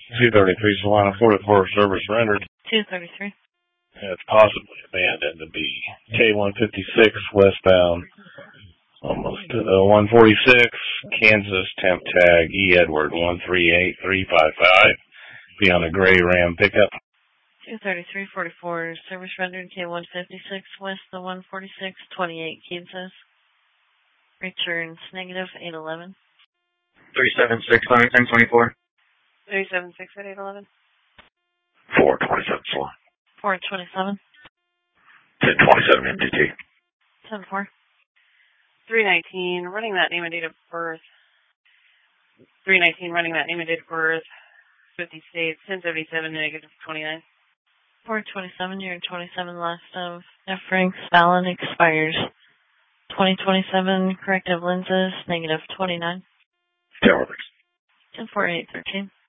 233 Solana 44 service rendered. 233. It's possibly abandoned to be K156 westbound, almost to the 146, Kansas temp tag E. Edward 138355. Be on a gray Ram pickup. 233-44, service rendered K156 west the 146, 28 Kansas. Returns negative 811. 376 1024. 376 at 811. 427 Solana. 427. 1027 MDT. 10-4. 319, running that name and date of birth. 319, running that name and date of birth. 50 states, 1077, negative 29. 427, year 27 last of F. Franks, valid, expires. 2027, corrective lenses, negative 29. 10-4. 10-4-8-13.